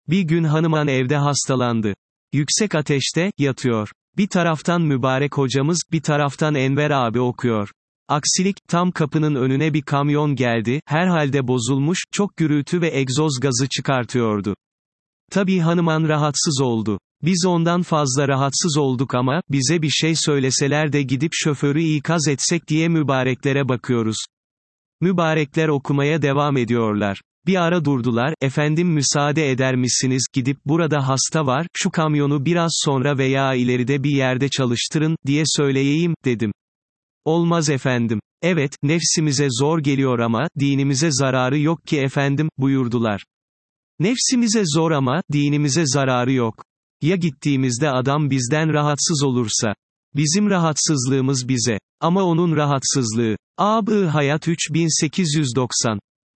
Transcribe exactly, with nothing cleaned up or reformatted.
Bir gün hanıman evde hastalandı. Yüksek ateşte, yatıyor. Bir taraftan mübarek hocamız, bir taraftan Enver abi okuyor. Aksilik, tam kapının önüne bir kamyon geldi, herhalde bozulmuş, çok gürültü ve egzoz gazı çıkartıyordu. Tabii hanıman rahatsız oldu. Biz ondan fazla rahatsız olduk ama, bize bir şey söyleseler de gidip şoförü ikaz etsek diye mübareklere bakıyoruz. Mübarekler okumaya devam ediyorlar. Bir ara durdular, efendim müsaade eder misiniz, gidip burada hasta var, şu kamyonu biraz sonra veya ileride bir yerde çalıştırın, diye söyleyeyim, dedim. Olmaz efendim. Evet, nefsimize zor geliyor ama, dinimize zararı yok ki efendim, buyurdular. Nefsimize zor ama, dinimize zararı yok. Ya gittiğimizde adam bizden rahatsız olursa? Bizim rahatsızlığımız bize. Ama onun rahatsızlığı. A B Hayat üç bin sekiz yüz doksan